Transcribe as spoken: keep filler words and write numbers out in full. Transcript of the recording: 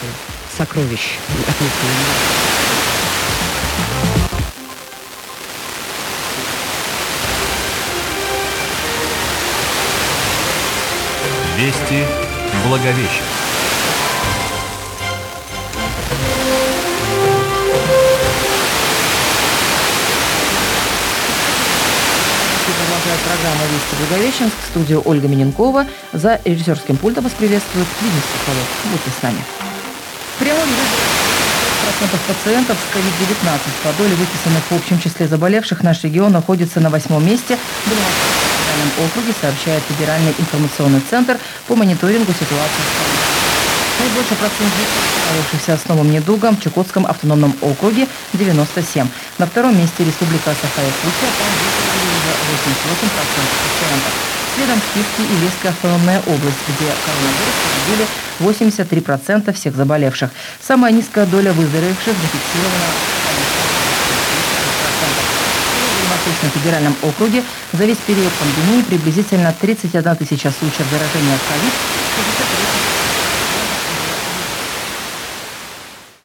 сокровищ. Вести Благовещенск. Продолжает программа «Вести Благовещенск». В студию Ольга Миненкова. За режиссерским пультом вас приветствует Денис Соколов. Будьте с нами. В прямом процентов пациентов с ковид девятнадцать по доле выписанных в общем числе заболевших наш регион находится на восьмом месте в федеральном округе, сообщает Федеральный информационный центр по мониторингу ситуации в стране. Наибольший процент справившихся с новым недугом в Чукотском автономном округе – девяносто семь. На втором месте Республика Саха-Якутия, там уже восемьдесят восемь процентов пациентов. Следом Киевская и Вельская автономная область, где коронавирус поразили восемьдесят три процента всех заболевших. Самая низкая доля выздоровевших зафиксирована в Восточном федеральном округе. За весь период пандемии приблизительно тридцать одна тысяча случаев заражения ковид,